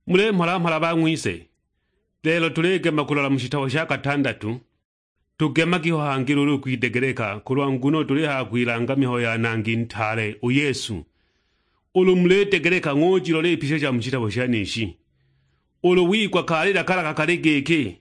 Mule mhala bang'wise. Lelo tulegema kulala mushitawo sha katandatu. Tugema kihohangiro lukwidegereka kulwa nguno tuleha kwilanga miho ya nangi ntale uyesu. Ulu mletegereka ng'ojilo lepisha cha mushitawo sha nishi. Ulu wikwa kalila kala kakalegeke.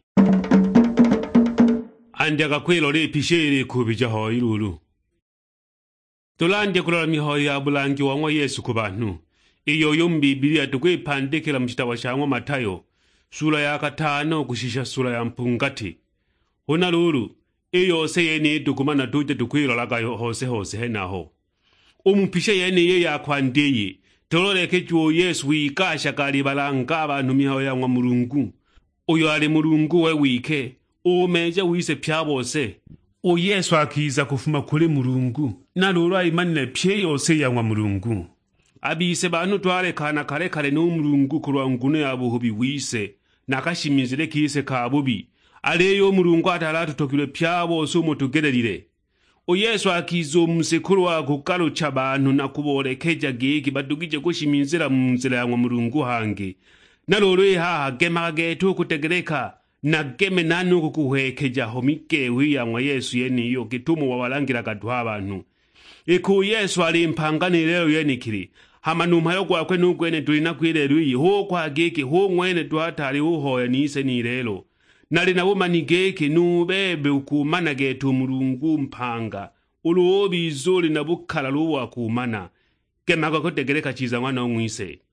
Andyaga kwelo lepishere kubija ho ilulu. Tulandya kulala miho ya bulangi wa ngwa Yesu ku bantu. Iyo Biblia tukwipandikila mushitawo sha ngwa Matayo. Sura ya 5 kushisha sura ya mpungati. Huna lulu, yose yeni tukumana tuje tukwilolaga hose henaho. Umupishe yeni ye yakwandeye, tololeke juo Yesu wikasha kalibalanga abantu miho ya ngwa Mulungu. Uyo ali Mulungu we wike, umeje wise pya bose. Yesu akiza kufuma kuli Mulungu, na lulu ayimanile pye yose ya ngwa Mulungu. Abise bantu twalekana kale n'Umulungu kulwa nguno yabuhubi wise, nakashimizile kise kabubi. Aleyo Mulungu atalatutokile pyabo so mutugererire. Yesu akiza umusekuru wa kugaruca abantu nakubolekeja giki badugije kushimizira mu nzira ya Mulungu hange. Nalolo haha gema getu kutegereka na geme nanu kukuhekeja homike wiyangwa Yesu yeni yo gitumo wabalangira gadwa abantu. Iku Yesu ali mpangani lero yenikiri. Hamanuma yo kwakwe nugwene tulina kwirerwi ho kwa giki ho mwene twatali uhoya nise ni lelo. Nali na wumani geki nubebe ukumana getu Mulungu mpanga. Uluobi izoli na bukala luwa kumana. Kema kwa kutegereka chiza mwana umwise.